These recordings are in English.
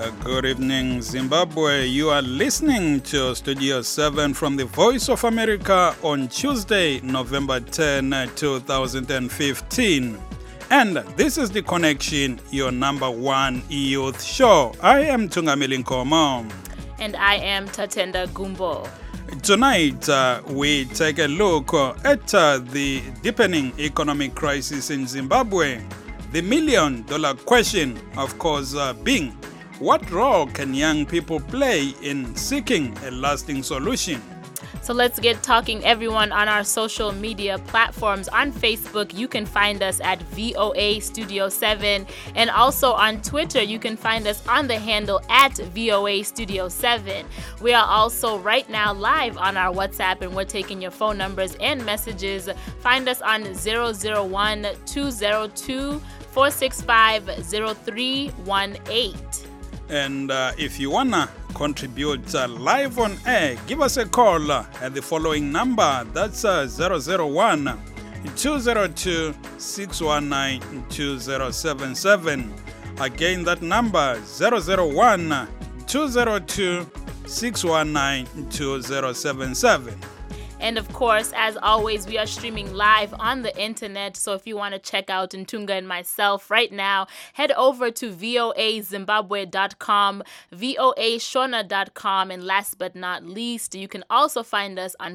Good evening, Zimbabwe. You are listening to Studio 7 from the Voice of America on Tuesday, November 10, 2015. And this is The Connection, your number one youth show. I am Tungamili Nkomo. And I am Tatenda Gumbo. Tonight, we take a look at the deepening economic crisis in Zimbabwe. The million-dollar question, of course, being, what role can young people play in seeking a lasting solution? So let's get talking, everyone, on our social media platforms. On Facebook, you can find us at VOA Studio 7. And also on Twitter, you can find us on the handle at VOA Studio 7. We are also right now live on our WhatsApp, and we're taking your phone numbers and messages. Find us on 001-202-465-0318. And if you want to contribute live on air, give us a call at the following number. That's 001-202-619-2077. Again, that number 001-202-619-2077. And of course, as always, we are streaming live on the internet. So if you want to check out Ntunga and myself right now, head over to voazimbabwe.com, voashona.com, and last but not least, you can also find us on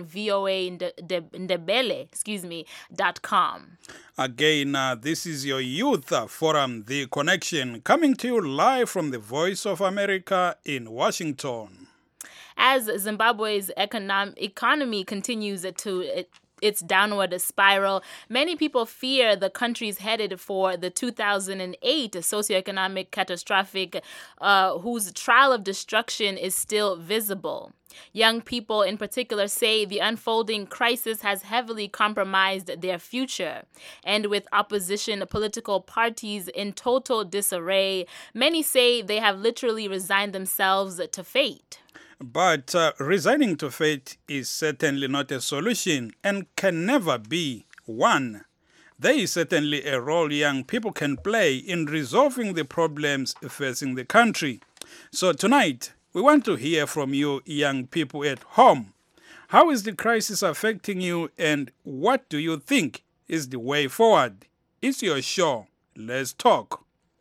voandebele.com. Again, this is your youth forum, The Connection, coming to you live from the Voice of America in Washington. As Zimbabwe's economy continues its downward spiral, many people fear the country's headed for the 2008 socioeconomic catastrophe whose trail of destruction is still visible. Young people in particular say the unfolding crisis has heavily compromised their future. And with opposition political parties in total disarray, many say they have literally resigned themselves to fate. But resigning to fate is certainly not a solution and can never be one. There is certainly a role young people can play in resolving the problems facing the country. So tonight, we want to hear from you young people at home. How is the crisis affecting you, and what do you think is the way forward? It's your show. Let's talk.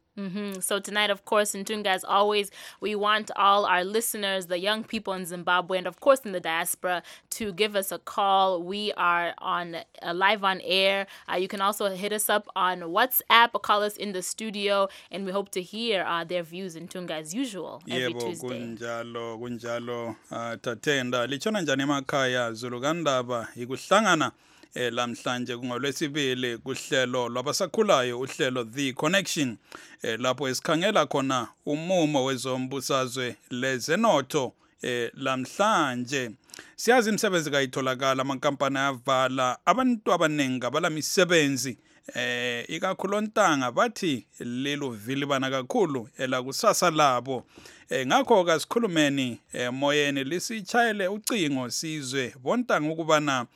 So tonight, of course, Ntunga, as always, we want all our listeners, the young people in Zimbabwe, and of course in the diaspora, to give us a call. We are on live on air. You can also hit us up on WhatsApp or call us in the studio, and we hope to hear their views, Ntunga, as usual, every Tuesday. kunjalo Tatenda lichona njani emakhaya Zulukandaba ikuhlangana lamhlanje kungolwesibili kuhlelo lwabasakhulayo uhlelo The Connection lapho esikhangela khona umumo wezombusazwe lezenotho lamhlanje. Siyazi imisebenzi kayitholakala, amankampani avala, abantu abaningi abalamisebenzi ikakhulu ontanga bathi lelo vilibana kakhulu elakusasa labo. Ngakho kasikhulumeni moyeni lisichayele ucingo sizwe bontanga ukubana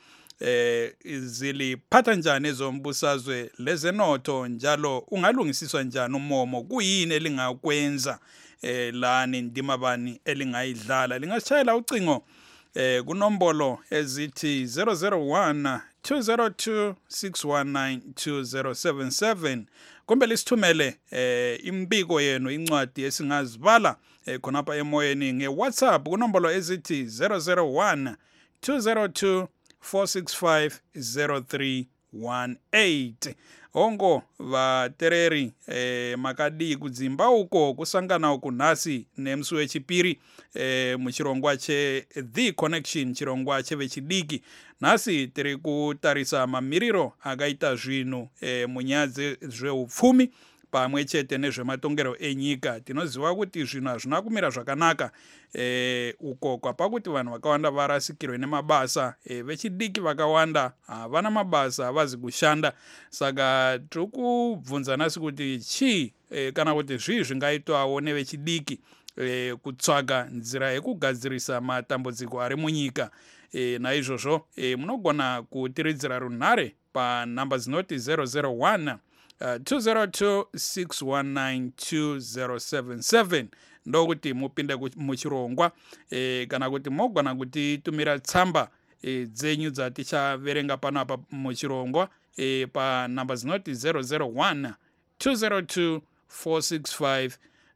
ziliphatha njani ezombusazwe lezenotho, njalo ungalungisiswa njani umomo, kuyini elingakwenza lani indima bani elingayidlala. Lingashayela ucingo kunombolo ezithi 001-202-619-2077 kumbe lisithumele imbiko yenu, incwadi esingazibala khonapha emoyeni ngeWhatsApp kunombolo ezithi 001-202-465-0318. ongo vatereri makadi kudzimba uko kusangana uku nhasi nemsi wechipiri muchirongwa The Connection, chirongwa chevechidiki. Nhasi tiri kutarisa mamiriro akaita zvinhu munyaya zveupfumi pamwe chete nezvematongero enyika. Tinoziva kuti zvinhu hazvina kumira zvakanaka uko kwapakuti vanhu vakawanda varasikirwe nemabasa, vechidiki vakawanda havana mabasa, havazi kushanda. Saka tiri kubvunza nhasi kuti chii kana kuti zvii zvingaitwawo nevechidiki kutsvaga nzira yekugadzirisa matambudziko ari munyika. Naizvozvo munogona kutiridzira runhare panhamba dzinoti 001 202-619-2077 ndokuti mupinde muchirongwa kana kuti mogona kuti tumira tsamba dzenyu dzatichaverenga pano apa muchirongwa pa namba zinoti 001 202 465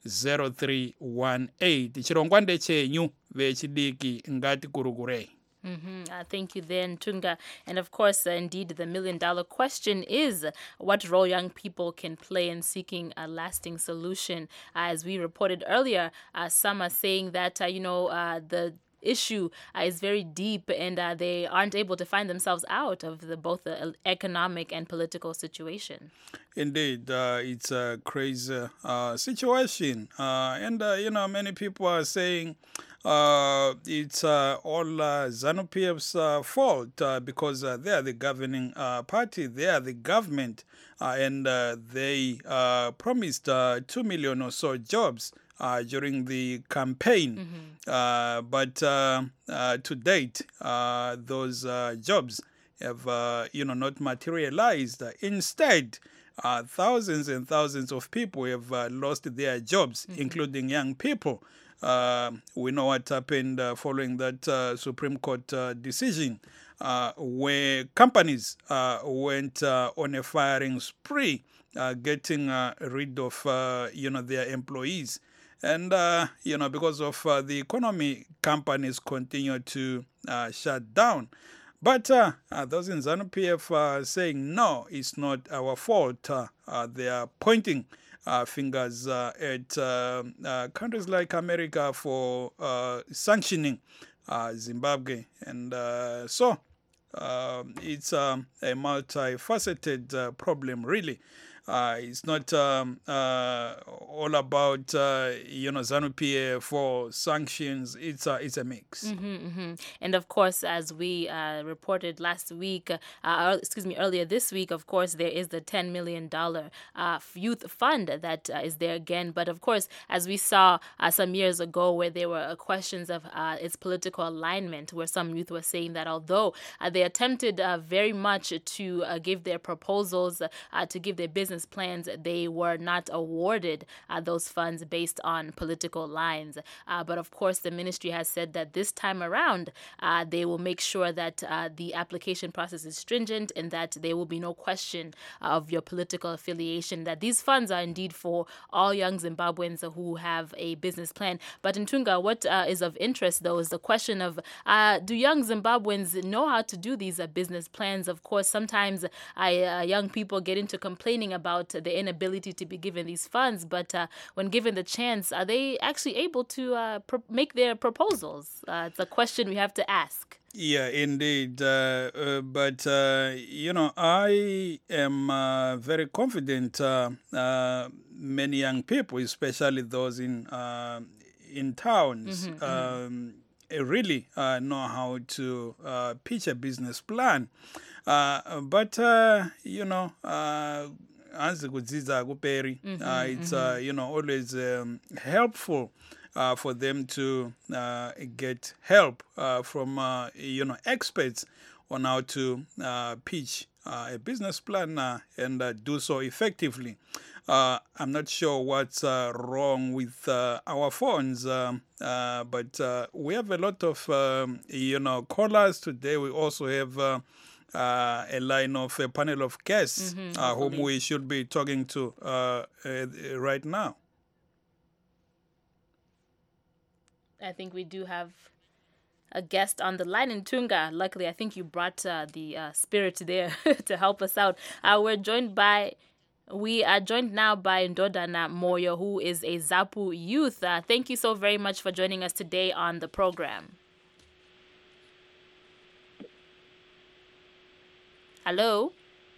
0318 chirongwa ndechenyu vechidiki ngati kurukurei. Thank you there, Ntunga. And of course, indeed, the $1,000,000 question is what role young people can play in seeking a lasting solution. As we reported earlier, some are saying that, the issue is very deep and they aren't able to find themselves out of both the economic and political situation. Indeed, it's a crazy situation. And many people are saying it's all ZANU-PF's fault because they are the governing party, they are the government, and they promised 2 million or so jobs during the campaign. But to date, those jobs have not materialized. Instead, thousands and thousands of people have lost their jobs, including young people. We know what happened following that Supreme Court decision, where companies went on a firing spree, getting rid of their employees. And because of the economy, companies continue to shut down. But those in ZANU-PF are saying, no, it's not our fault. They are pointing fingers at countries like America for sanctioning Zimbabwe. And so it's a multifaceted problem, really. It's not all about ZANU-PF for sanctions. It's a mix. And of course, as we reported last week, earlier this week, of course, there is the $10 million youth fund that is there again. But of course, as we saw some years ago, where there were questions of its political alignment, where some youth were saying that although they attempted very much to give their proposals, to give their business plans, they were not awarded those funds based on political lines. But of course, the ministry has said that this time around, they will make sure that the application process is stringent and that there will be no question of your political affiliation, that these funds are indeed for all young Zimbabweans who have a business plan. But in Ntunga, what is of interest, though, is the question of do young Zimbabweans know how to do these business plans? Of course, sometimes young people get into complaining about the inability to be given these funds, but when given the chance, are they actually able to make their proposals? It's a question we have to ask. Yeah, indeed. But I am very confident many young people, especially those in towns, really know how to pitch a business plan. But as it's always helpful for them to get help from experts on how to pitch a business plan and do so effectively. I'm not sure what's wrong with our phones, but we have a lot of callers today. We also have a line of a panel of guests whom we should be talking to right now. I think we do have a guest on the line in Ntunga. Luckily, I think you brought the spirit there to help us out. We are joined now by Ndodana Moyo, who is a ZAPU youth. Thank you so very much for joining us today on the program. Hello?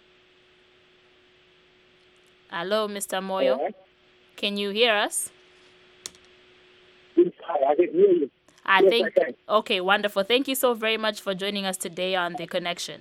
Hello, Mr. Moyo? Right. Can you hear us? Yes, I can hear you. I Yes, think, I can. okay, wonderful. Thank you so very much for joining us today on The Connection.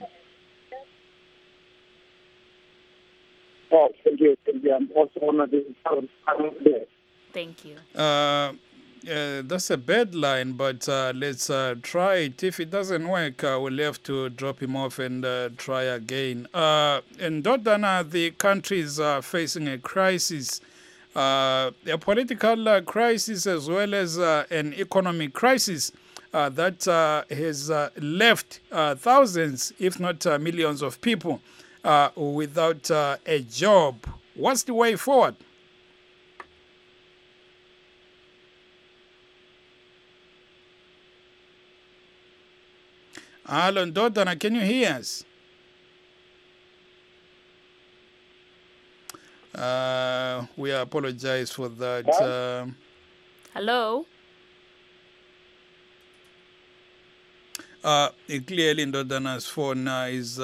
Oh, thank you. I'm also honored to be there. Thank you. That's a bad line, but let's try it. If it doesn't work, we'll have to drop him off and try again. In Dodana, the country is facing a crisis, a political crisis as well as an economic crisis that has left thousands, if not millions of people without a job. What's the way forward? Hello, Dodana, can you hear us? We apologize for that. Hello. Clearly, Dodana's phone is.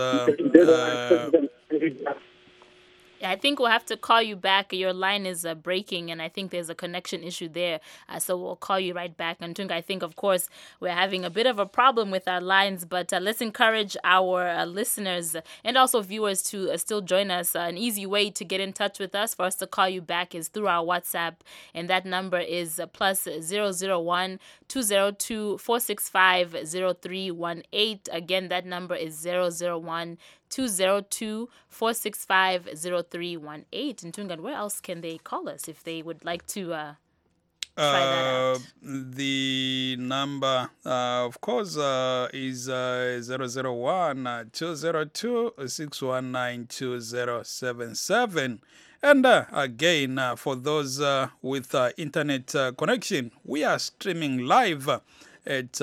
I think we'll have to call you back. Your line is breaking, and I think there's a connection issue there. So we'll call you right back. And Tunga, I think, of course, we're having a bit of a problem with our lines, but let's encourage our listeners and also viewers to still join us. An easy way to get in touch with us, for us to call you back, is through our WhatsApp, and that number is plus 001 202 465 0318. Again, that number is 001 202 465 0318. And Tungan, where else can they call us if they would like to try that out? The number, of course, is 001 202 619 2077. And again, for those with internet connection, we are streaming live at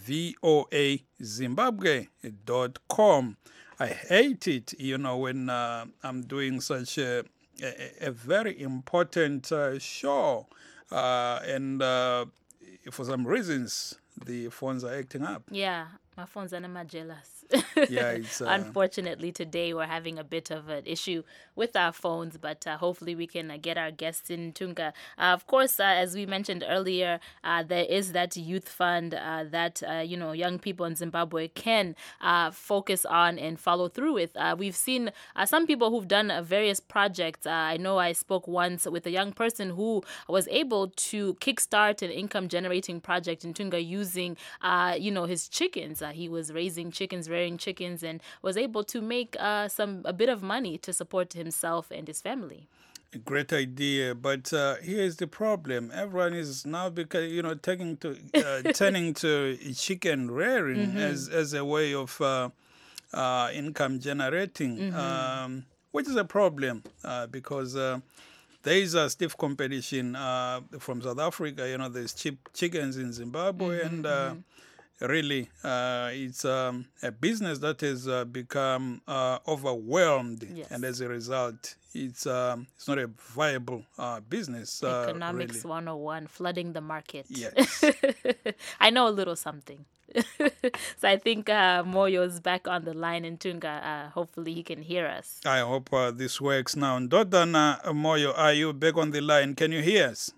voazimbabwe.com. I hate it, when I'm doing such a very important show. And for some reasons, the phones are acting up. Yeah, my phones are not jealous. Yeah, it's Unfortunately, today we're having a bit of an issue with our phones, but hopefully we can get our guests in, Tunga. Of course, as we mentioned earlier, there is that youth fund that young people in Zimbabwe can focus on and follow through with. We've seen some people who've done various projects. I know I spoke once with a young person who was able to kickstart an income-generating project in Tunga using, his chickens. He was raising chickens, rearing chickens, and was able to make a bit of money to support himself and his family. a great idea, but here's the problem. Everyone is now turning to chicken rearing as a way of income generating, which is a problem because there is a stiff competition from South Africa. There's cheap chickens in Zimbabwe, and really, it's a business that has become overwhelmed, and as a result, it's not a viable business. Economics really. 101, flooding the market. Yes. I know a little something. So I think Moyo's back on the line in Tunga. Hopefully he can hear us. I hope this works now. Dodana Moyo, are you back on the line? Can you hear us?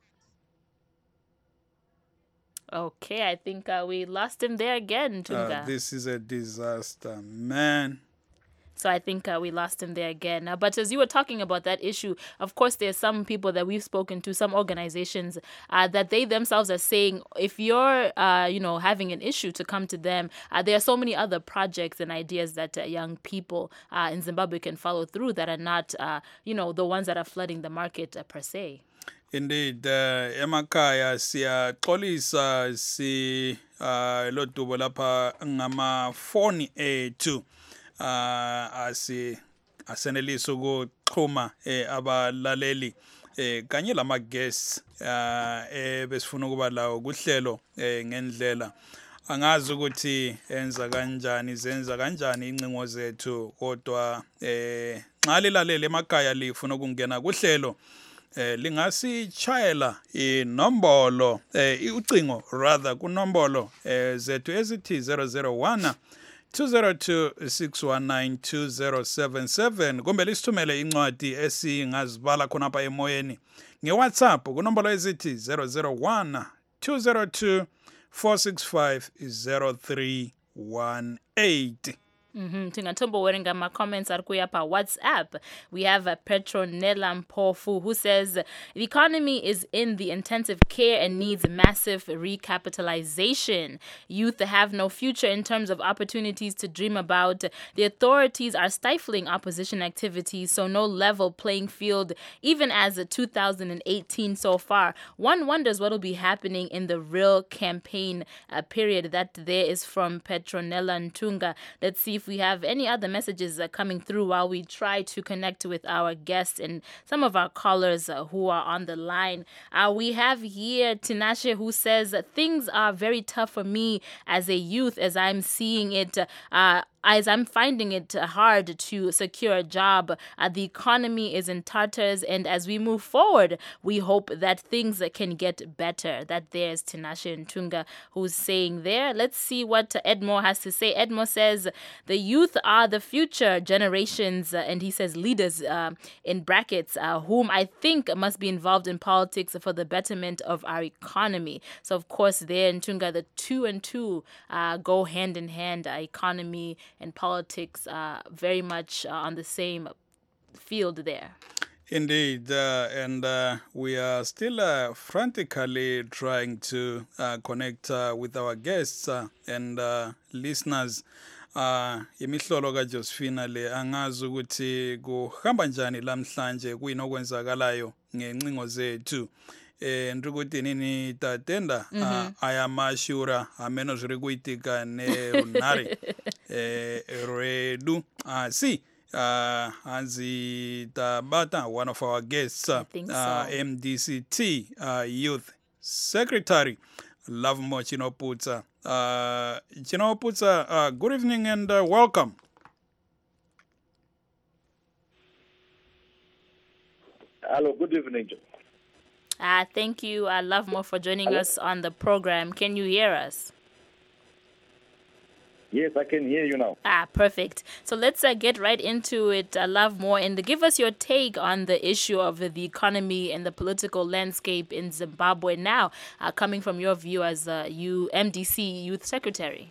Okay, I think we lost him there again, Tunga. This is a disaster, man. So I think we lost him there again. But as you were talking about that issue, of course, there's some people that we've spoken to, some organizations, that they themselves are saying, if you're, having an issue, to come to them. There are so many other projects and ideas that young people in Zimbabwe can follow through that are not, the ones that are flooding the market per se. Indeed, emakhaya siyaxolisa lo dubo lapha ngamafoni ethu asenelisa ukuxhuma abalaleli kanye lama guests besifuna ukuba lawo kuhlelo ngendlela angazi ukuthi zenza kanjani incingo zethu kodwa nxa lilalele emakhaya lifuna ukungena kuhlelo lingasitshayela inombolo ucingo rather kunombolo zethu ezithi 001 202 619 2077 kumbe lisithumele incwadi esingazibala khonapha emoyeni ngeWhatsApp kunombolo ezithi 001 202 465 0318. Tingatombo wearing my comments are pa WhatsApp. We have Petronella Mpofu who says the economy is in the intensive care and needs massive recapitalization. Youth have no future in terms of opportunities to dream about. The authorities are stifling opposition activities, so no level playing field, even as 2018 so far. One wonders what will be happening in the real campaign period. That there is from Petronella Ntunga. Let's see if we have any other messages coming through while we try to connect with our guests and some of our callers who are on the line. We have here Tinashe who says, things are very tough for me as a youth as I'm seeing it. As I'm finding it hard to secure a job, the economy is in tatters, and as we move forward, we hope that things can get better. That there's Tinashe Ntunga who's saying there. Let's see what Edmo has to say. Edmo says, the youth are the future generations, and he says leaders in brackets, whom I think must be involved in politics for the betterment of our economy. So, of course, there, Ntunga, the two and two go hand in hand, economy and politics are very much on the same field there. Indeed, and we are still frantically trying to connect with our guests and listeners. Imihlolo kaJosephina le angazi ukuthi kuhamba njani lamhlanje kuyinokwenzakalayo ngencingo zethu. Ndikuti nini tatenda ayamashura ameno zviri kuitika nerunare redu si hanzi tabata one of our guests so. MDCT Youth Secretary Lovemo Chinoputsa. Chinoputsa, good evening and welcome. Hello, good evening. Thank you, Lovemo, for joining us on the program. Can you hear us? Yes, I can hear you now. Perfect. So let's get right into it, Lovemo, and give us your take on the issue of the economy and the political landscape in Zimbabwe now, coming from your view as MDC Youth Secretary.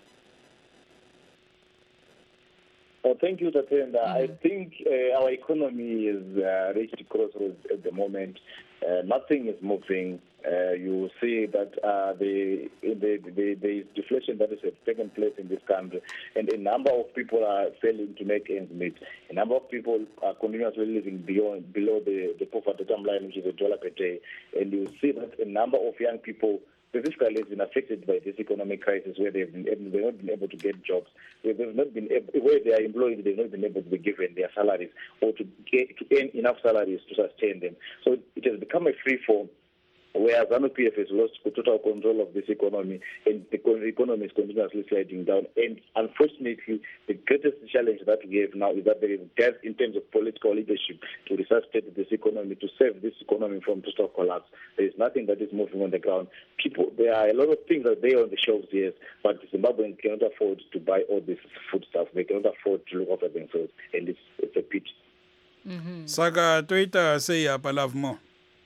Thank you, Tatenda. I think our economy is reached crossroads at the moment. Nothing is moving. You see that the deflation that has taken place in this country, and a number of people are failing to make ends meet. A number of people are continuously living below the poverty line, which is $1 per day. And you see that a number of young people specifically has been affected by this economic crisis, where they've not been able to get jobs, where they've not been where they are employed, they've not been able to be given their salaries or to earn enough salaries to sustain them. So it has become a free fall, where ZANU-PF has lost total control of this economy, and the economy is continuously sliding down. And unfortunately, the greatest challenge that we have now is that there is gap in terms of political leadership to resuscitate this economy, to save this economy from total collapse. There is nothing that is moving on the ground. There are a lot of things that they are on the shelves, yes, but the Zimbabweans cannot afford to buy all this food stuff. They cannot afford to look after themselves, and it's a pity. Saka Twitter say Lovemo.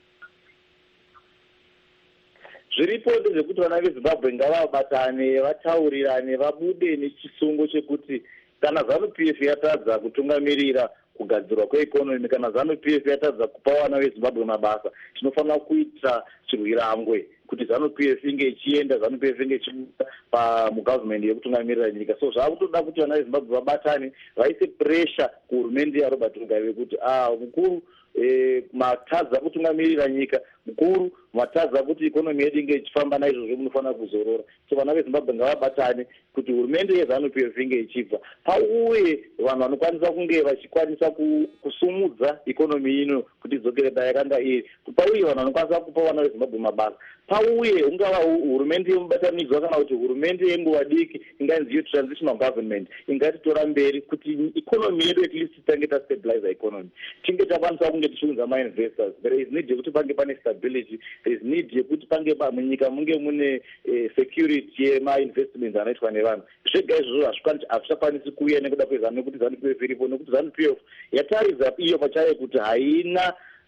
Zviripo zvekuti vana veZimbabwe ngavabatane vataurirane vabude nechisungo chekuti kana ZANU-PF yatadza kutungamirira kugadzirwa kweekonomi, kana ZANU-PF yatadza kupa vana veZimbabwe mabasa, tinofanira kuita chirwirangwe kuti ZANU-PF inge ichienda, ZANU-PF inge ichibuda mugavhmendi yekutungamirira nyika. So zvakutoda kuti vana veZimbabwe vabatane, vaise pressure kuhurumende yaRobert Mugabe kuti mukuru matadza kutungamirira nyika, mukuru matadza kuti ikonomi yedu inge ichifamba, naizvozvo munofanira kuzorora. So vana veZimbabwe ngavabatane kuti hurumende yeZANU-PF inge ichibva, pauye vanhu vanokwanisa kunge vachikwanisa kusumudza ikonomi ino kuti idzokere dayakanga iri, pauye vanhu vanokwanisa kupa vana veZimbabwe mabasa, pauye ungava hurumende yemubatanidzwa kana kuti hurumende yenguva diki inganzi transitional government ingatitora mberi kuti ikonomi yedu at least tange tastabilize economy, tinge takwanisa kunge tichiunza ma-investors. There is need yekuti pange pane stability, there is need yekuti pange munyika munge mune security yema-investments anoitwa nevanhu. Zvega izvozvo hazvichakwanisi kuuya nekuda kwezanu, nekuti ZANU-PF iripo, nekuti ZANU-PF yataridza iyo pachayo kuti haina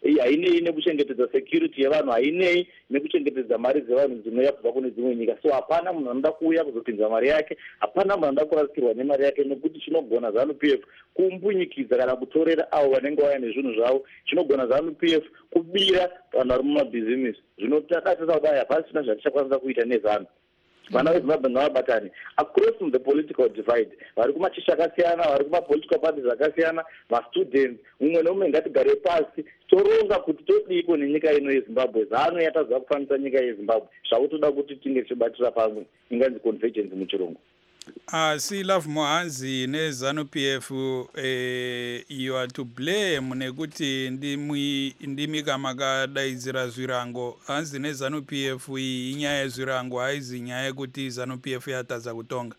hainei nekuchengetedza security yevanhu, hainei nekuchengetedza mari dzevanhu dzinouya kubva kune dzimwe nyika. So hapana munhu anoda kuuya kuzopinza mari yake, hapana munhu anoda kurasikirwa nemari yake, nekuti chinogona ZANU-PF kumbunyikidza kana kutorera avo vanenge vauya nezvinhu zvavo. Chinogona ZANU-PF kubira vanhu vari mumabhizimisi. Zvinotadatisa kudai hapasina zvatichakwanisa kuita nezanu. Vana veZimbabwe ngavabatane across the political divide, vari kumachechi akasiyana, vari kumapolitical parties akasiyana, mastudents, umwe neumwe ngatigare pasi toronga kuti todiko nenyika ino yeZimbabwe. ZANU yatadza kufambisa nyika yeZimbabwe, zvakutoda kuti tinge tichibatira pamwe, inganzi convergence muchirungu. Asi Love Mohanzi neZANU-PF you are to blame nekuti ndimi kamakadaidzira zvirango. Hanzi neZANU-PF iyi inyaya yezvirango, haizi nyaya yekuti ZANU-PF yatadza kutonga.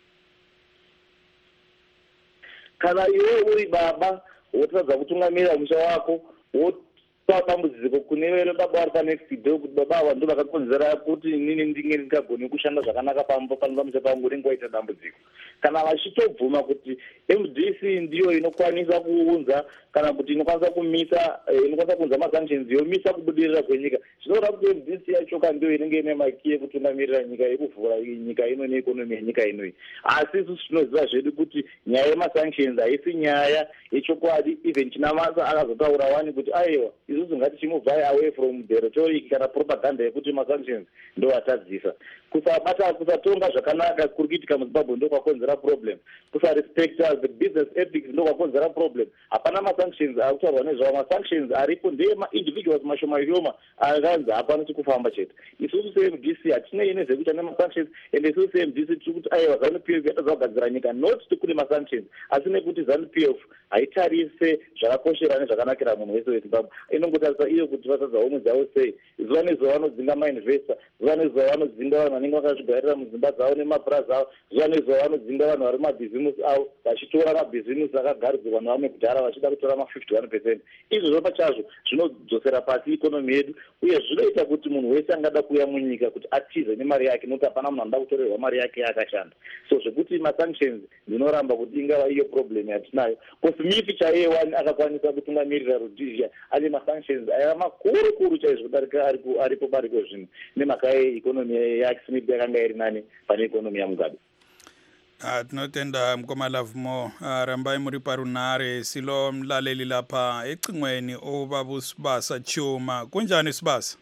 Kana iwe uri baba wotadza kutungamirira musha wako, dambudziko kune vere baba vari panext day kuti baba ava ndo vakakonzera kuti inini ndinge ndingagoni kushanda zvakanaka pamusha pangu ringe waita dambudziko. Kana vachitobvuma kuti MDC ndiyo inokwanisa kuunza kana kuti inokwanisa kuunza masanctions yomisa kubudirira kwenyika, zvinoda kuti MDC yachoka ndiyo inenge ine maki yekutungamirira nyika, yekuvhura nyika ino neikonomi yenyika inoi. Asi isusu tinoziva zvedu kuti nyaya yemasanctions haisi nyaya yechokwadi. Even Chinamasa akazotaura wani kuti aiwa isusu ngatichimubvai away from the rhetoric kana propaganda yekuti masanctions ndo atadzisa. Kusatonga zvakanaka kuri kuitika muZimbabwe ndo kwakonzera problem. Kusarespecta the business ethics ndo kwakonzera problem. Hapana masanctions akutaurwa nezvawo. Masanctions aripo ndema-individuals mashoma akanzi hapana kufamba chete. Isusu seMDC hatinei nezvekuita nemasanctions, ende isusu seMDC tiri kuti aiwa ZANU-PF yatadza kugadzira nyika not kune masanctions, asi nekuti ZANU-PF haitarise zvakakoshera nezvakanakira munhu wese weZimbabwe. Inongotarisa iyo kuti vatadza homwe dzavo sei. Zuva nezuva vanodzinga mainvesta, zuva nezuva vanodzinga vanhu vanenge vakazvigwarira mudzimba dzavo nemapurazi avo, zuva nezuva vanodzinga vanhu vari mumabhizimusi avo, vachitora mabhizimusi akagadzirwa nevamwe kudhara vachida kutora ma51%. Izvozvo pachazvo zvinodzosera pasi ikonomi yedu, uye zvinoita kuti munhu wese angada kuuya munyika kuti atize nemari yake, nokuti hapana munhu anoda kutorerwa mari yake yaakashanda. So zvekuti masanctions ndinoramba kuti ingava iyo problem yatinayo. Kosimifi chaiye akakwanisa kutungamirira Rhodesia ane masanctions aiva makuru chaizvo kudarika aripo bariko zvino, nemhaka yeikonomi yake Smith yakanga iri nani pane ikonomi yaMugabe. Tinotenda mukoma Love Mo, rambai muri parunhare. Silo mlaleli lapha ecingweni ubaba uSibasa Chuma. Kunjani Sibasa?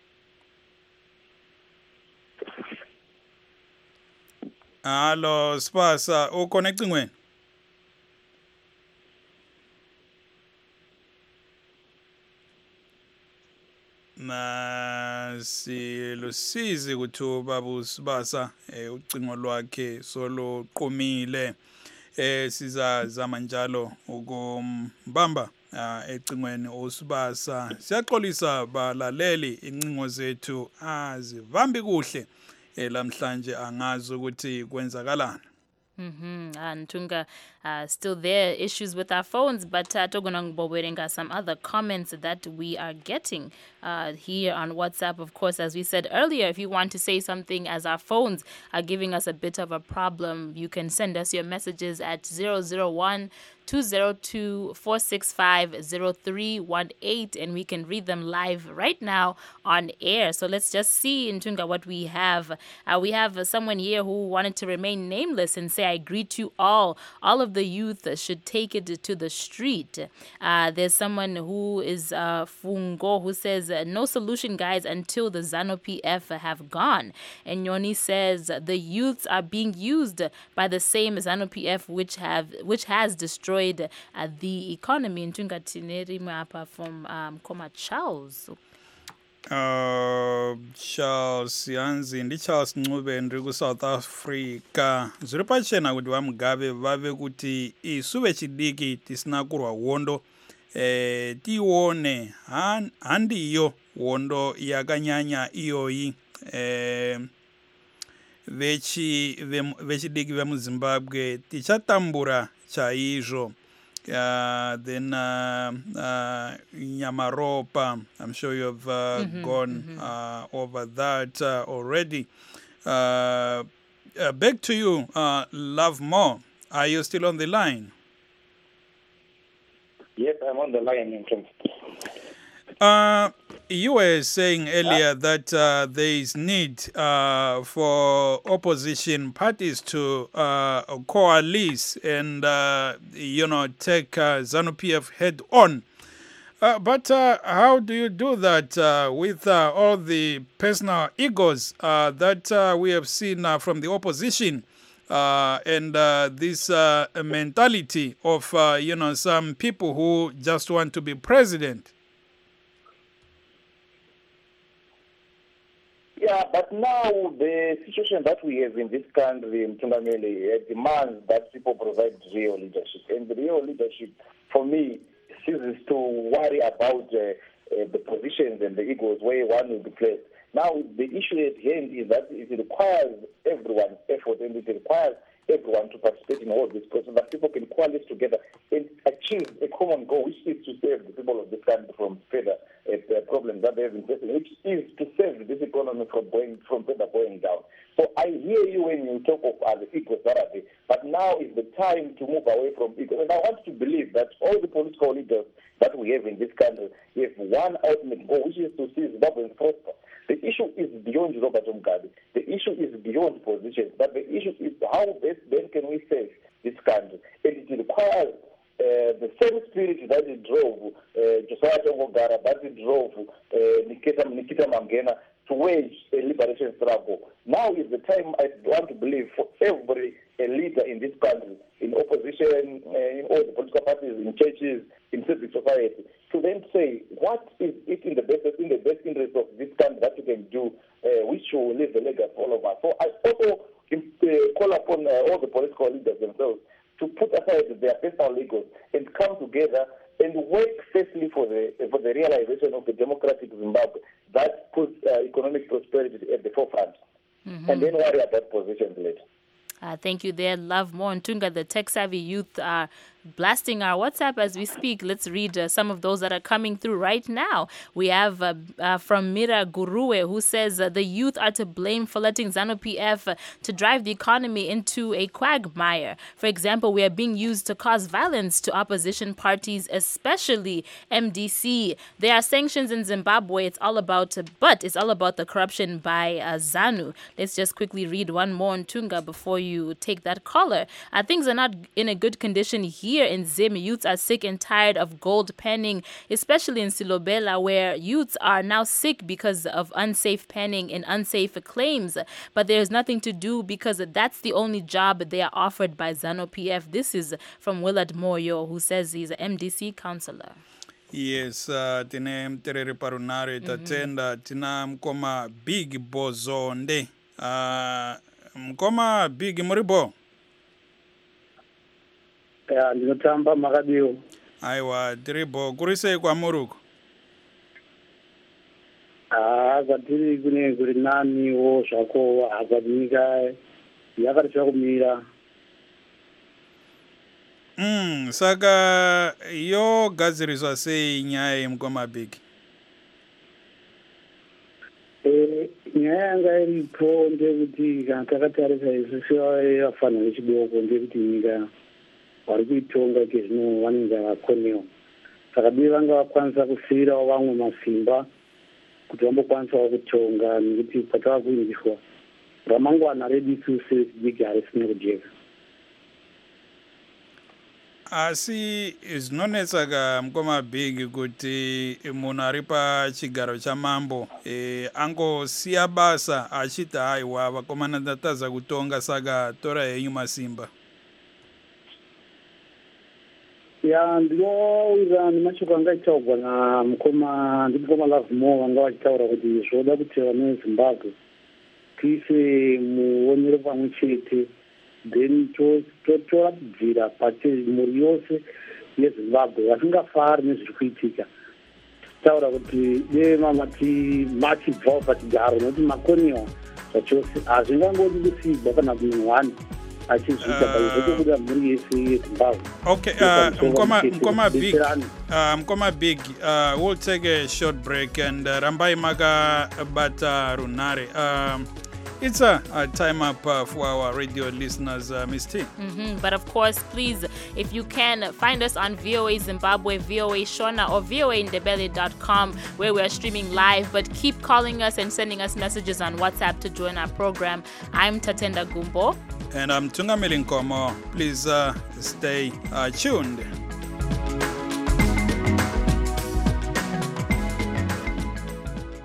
Hallo Sibasa, ukhona ecingweni? Silusizi ukuthi ubaba uSibasa ucingo lwakhe soluqumile. Sizazama njalo ukumbamba ecingweni uSibasa. Siyaxolisa balaleli, incingo zethu azivambi kuhle lamhlanje, angazi ukuthi kwenzakalani. And Tunga, still there, issues with our phones, but Togonang some other comments that we are getting here on WhatsApp. Of course, as we said earlier, if you want to say something as our phones are giving us a bit of a problem, you can send us your messages at 001-202-465-0318, and we can read them live right now on air. So let's just see in Tunga what we have. We have someone here who wanted to remain nameless and say, I agree to all of the youth should take it to the street. There's someone who is Fungo who says, no solution, guys, until the ZANU-PF have gone. And Yoni says, the youths are being used by the same ZANU-PF which has destroyed the economy. Ntunga tinerima hapa from Koma Charles. Charles Yanzi ndi Charles Ncube ndiri ku South Africa. Zviri pachena kuti vaMugabe vave kuti isu vechidiki tisina kurwa hondo, tione handiyo hondo yakanyanya iyoyi. Vechidiki vemuZimbabwe tichatambura chaizvo. Then Nyamaropa, I'm sure you've gone over that already. Back to you, Love Mo. Are you still on the line? Yes, I'm on the line. You were saying earlier that there is need for opposition parties to coalesce and, take ZANU-PF head on. But how do you do that with all the personal egos that we have seen from the opposition and this mentality of, some people who just want to be president? Yeah, but now the situation that we have in this country, in Tungamele, demands that people provide real leadership. And the real leadership, for me, ceases to worry about the positions and the egos where one will be placed. Now, the issue at hand is that it requires everyone's effort and it requires everyone to participate in all this process, that people can coalesce together and achieve a common goal, which is to save the people of this country from further problems that they have been facing, which is to save this economy from further going down. So I hear you when you talk of the egos that are there, but now is the time to move away from egos. And I want to believe that all the political leaders that we have in this country have one ultimate goal, which is to see Zimbabweans prosper. The issue is beyond Robert Mugabe. The issue is beyond positions. But the issue is how best then can we save this country. And it requires the same spirit that it drove Josiah Tongogara, that it drove Nikita Mangena to wage a liberation struggle. Now is the time, I want to believe, for every leader in this country, in opposition, in all the political parties, in churches, in civil society, to then say what is it in the best interest of this country that we can do, which will leave a legacy for all of us. So I also call upon all the political leaders themselves to put aside their personal egos and come together and work firstly for the realization of the democratic Zimbabwe that puts economic prosperity at the forefront, and then worry about positions later. Thank you there, Love More Ntunga. The tech-savvy youth are blasting our WhatsApp as we speak. Let's read some of those that are coming through right now. We have from Mira Guruwe, who says the youth are to blame for letting ZANU-PF to drive the economy into a quagmire. For example, we are being used to cause violence to opposition parties, especially MDC. There are sanctions in Zimbabwe. It's all about the corruption by ZANU. Let's just quickly read one more Ntunga before you take that caller. Things are not in a good condition here in Zim. Youths are sick and tired of gold penning, especially in Silobela, where youths are now sick because of unsafe penning and unsafe claims. But there's nothing to do because that's the only job they are offered by ZANU-PF. This is from Willard Moyo, who says he's an MDC councillor. Yes, tine mtereri parunare tatenda tina mkoma Big Bozonde. Mkoma Big Muribo. Ya, ndinotamba makadiwo. Aiwa, tiribo kurise kwa muruko. Kwatiri kuri naniwo zvako akatinyika yakati chakumira. Saka yo gadziriswa sei nyaya yemukoma Big? Nyaya yanga iripo ndekuti kana takatarisa isusu vafana vechidoko ndekuti nyika vari kuitonga kezvino vanenge vakonewa. Saka dei vanga vakwanisa kusiyirawo vamwe masimba kuti vambokwanisawo kutonga, nekuti patava kuindiswa ramangwana redu isusu vechidiki harisina kujeka. Asi zvinonetsaka mukoma Big kuti munhu ari pachigaro chamambo angosiya basa achiti haiwa vakomana ndatadza kutonga saka tora henyu masimba. Ya, ndinowira nemashoko anga achitaurwa namukoma Love More vanga vachitaura kuti zvoda kuti vana veZimbabwe tiise muonero pamwe chete, then toratidzira mhuri yose yeZimbabwe vasingafari nezviri kuitika. Taura kuti machibvawo pachigaro nokuti makoniwa zvachose hazvingangodi kusigwa kana munhu wani achizviita paizotobuda mhuri yese yeZimbabwe. Okay, Mkoma Big, we'll take a short break and rambai makabata runare. It's a time up for our radio listeners, Ms. T. But of course, please, if you can, find us on VOA Zimbabwe, VOA Shona, or voaindebele.com, where we are streaming live. But keep calling us and sending us messages on WhatsApp to join our program. I'm Tatenda Gumbo. And I'm Tungamili Nkomo. Please stay tuned.